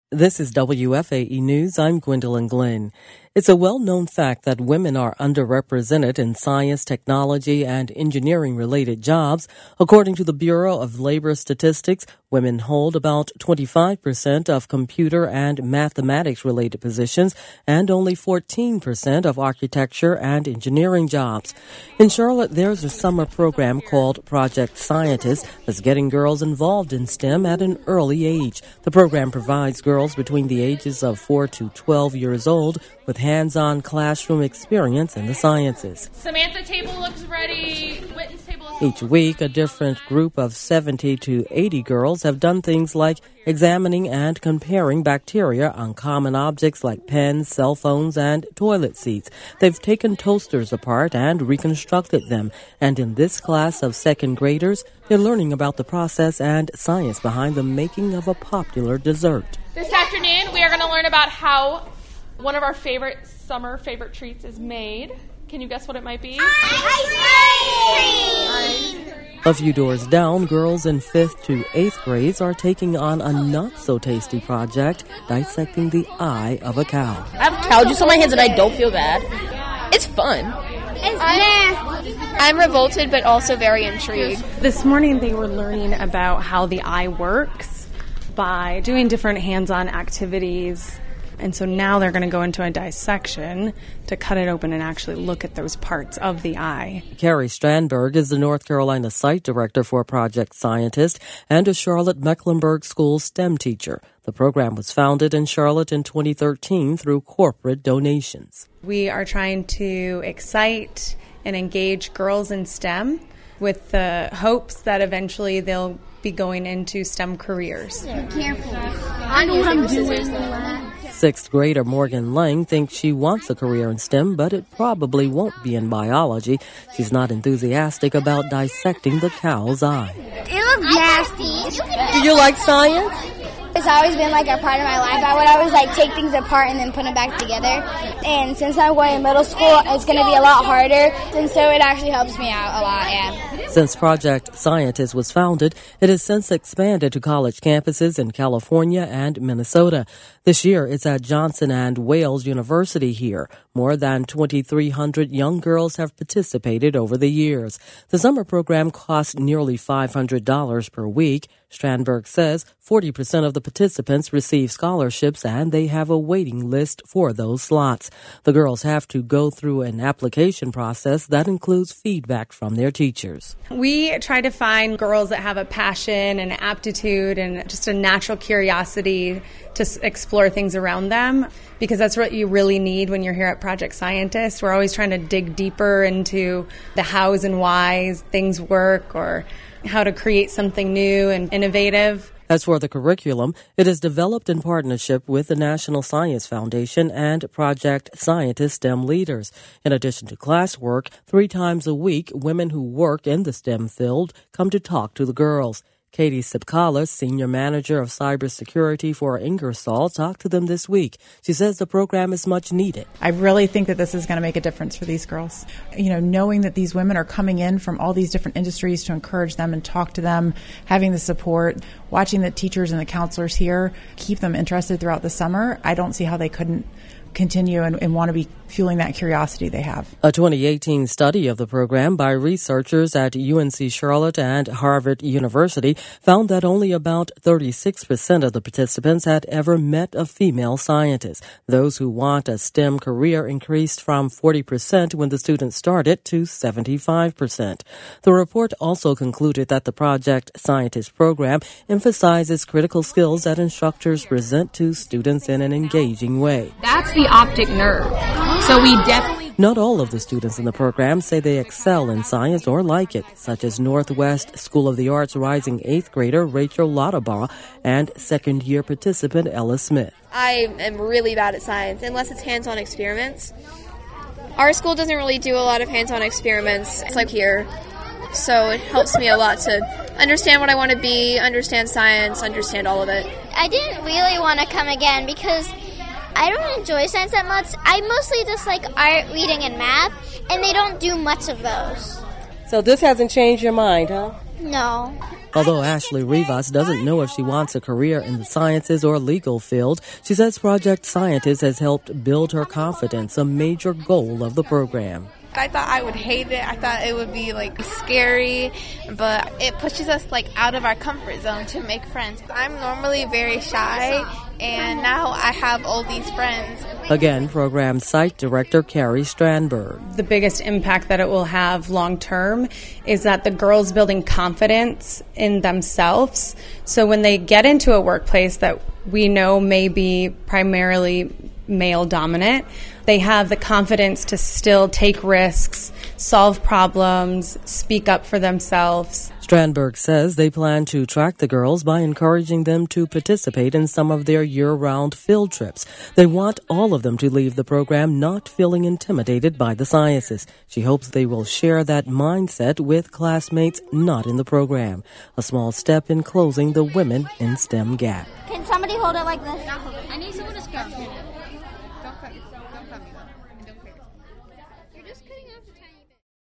This is WFAE News. I'm Gwendolyn Glenn. It's a well-known fact that women are underrepresented in science, technology, and engineering-related jobs. According to the Bureau of Labor Statistics, women hold about 25% of computer and mathematics-related positions and only 14% of architecture and engineering jobs. In Charlotte, there's a summer program called Project Scientist that's getting girls involved in STEM at an early age. The program provides girls between the ages of 4 to 12 years old with hands-on classroom experience in the sciences. Samantha table looks ready. Witten's table is Each week, a different group of 70 to 80 girls have done things like examining and comparing bacteria on common objects like pens, cell phones, and toilet seats. They've taken toasters apart and reconstructed them. And in this class of second graders, they're learning about the process and science behind the making of a popular dessert. This afternoon, we are going to learn about how one of our summer favorite treats is made. Can you guess what it might be? Ice cream! A few doors down, girls in 5th to 8th grades are taking on a not-so-tasty project, dissecting the eye of a cow. I have cow juice on my hands and I don't feel bad. It's fun. It's nasty. I'm revolted but also very intrigued. This morning they were learning about how the eye works by doing different hands-on activities. And so now they're going to go into a dissection to cut it open and actually look at those parts of the eye. Carrie Strandberg is the North Carolina Site Director for Project Scientist and a Charlotte Mecklenburg School STEM teacher. The program was founded in Charlotte in 2013 through corporate donations. We are trying to excite and engage girls in STEM with the hopes that eventually they'll be going into STEM careers. Be careful. I know what I'm doing. 6th grader Morgan Lang thinks she wants a career in STEM, but it probably won't be in biology. She's not enthusiastic about dissecting the cow's eye. It looks nasty. Do you like science? It's always been like a part of my life. I would always take things apart and then put them back together. And since I'm going to middle school, it's going to be a lot harder. And so it actually helps me out a lot, yeah. Since Project Scientist was founded, it has since expanded to college campuses in California and Minnesota. This year, it's at Johnson and Wales University here. More than 2,300 young girls have participated over the years. The summer program costs nearly $500 per week. Strandberg says 40% of the participants receive scholarships and they have a waiting list for those slots. The girls have to go through an application process that includes feedback from their teachers. We try to find girls that have a passion and aptitude and just a natural curiosity to explore things around them, because that's what you really need when you're here at Project Scientist. We're always trying to dig deeper into the hows and whys things work, or how to create something new and innovative. As for the curriculum, it is developed in partnership with the National Science Foundation and Project Scientist STEM leaders. In addition to classwork, 3 times a week, women who work in the STEM field come to talk to the girls. Katie Sipkala, Senior Manager of Cybersecurity for Ingersoll, talked to them this week. She says the program is much needed. I really think that this is going to make a difference for these girls. Knowing that these women are coming in from all these different industries to encourage them and talk to them, having the support, watching the teachers and the counselors here keep them interested throughout the summer, I don't see how they couldn't continue and want to be fueling that curiosity they have. A 2018 study of the program by researchers at UNC Charlotte and Harvard University found that only about 36% of the participants had ever met a female scientist. Those who want a STEM career increased from 40% when the students started to 75%. The report also concluded that the Project Scientist program emphasizes critical skills that instructors present to students in an engaging way. That's the optic nerve. So we definitely... Not all of the students in the program say they excel in science or like it, such as Northwest School of the Arts rising 8th grader Rachel Lauterbaugh and second-year participant Ella Smith. I am really bad at science, unless it's hands-on experiments. Our school doesn't really do a lot of hands-on experiments. It's like here. So it helps me a lot to understand what I want to be, understand science, understand all of it. I didn't really want to come again because I don't enjoy science that much. I mostly just like art, reading, and math, and they don't do much of those. So this hasn't changed your mind, huh? No. Although Ashley Rivas doesn't know if she wants a career in the sciences or legal field, she says Project Scientist has helped build her confidence, a major goal of the program. I thought I would hate it. I thought it would be scary, but it pushes us out of our comfort zone to make friends. I'm normally very shy, and now I have all these friends. Again, program site director Carrie Strandberg. The biggest impact that it will have long term is that the girls building confidence in themselves. So when they get into a workplace that we know may be primarily male dominant, they have the confidence to still take risks, solve problems, speak up for themselves. Strandberg says they plan to track the girls by encouraging them to participate in some of their year-round field trips. They want all of them to leave the program not feeling intimidated by the sciences. She hopes they will share that mindset with classmates not in the program. A small step in closing the Women in STEM gap. Can somebody hold it like this? I need someone to scrub. Don't cut me though. Don't cut me. Don't cut.